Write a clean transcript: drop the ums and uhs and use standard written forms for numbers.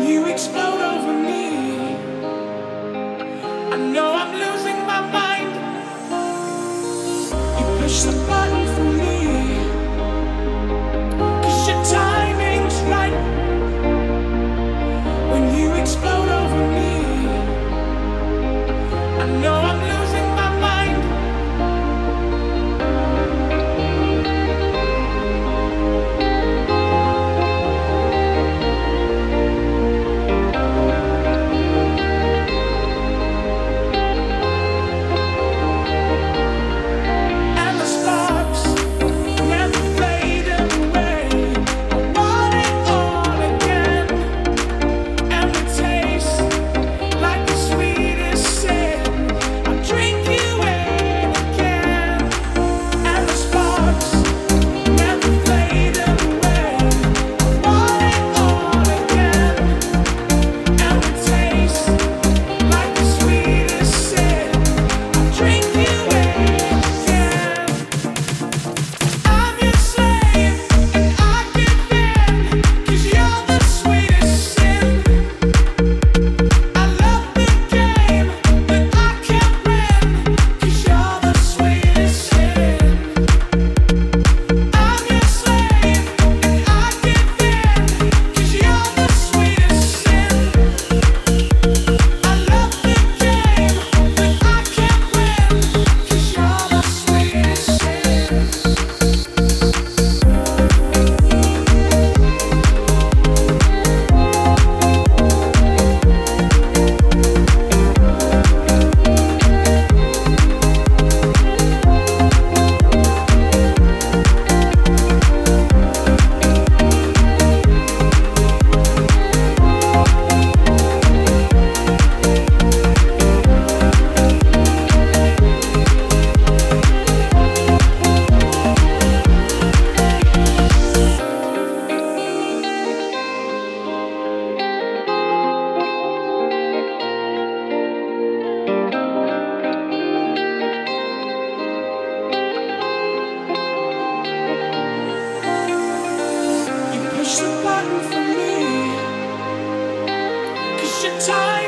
you explode over me, I know I'm losing my mind. You push the button for me, 'cause your timing's right. When you explode over me, I know I'm losing my mind. And the sparks never fade away. I want it all again, and the taste like the sweetest sin. I drink you in again, and the sparks never fade away. I want it all again, and the taste like the sweetest sin. I drink you in again. I'm your slave and I give in, 'cause you're the sweetest sin. I love the game that I can't win, 'cause you're the sweetest sin. I'm your slave and I give in, 'cause you're the sweetest sin. I love the game that I can't win, 'cause you're the sweetest sin. You push the button for me, 'cause your time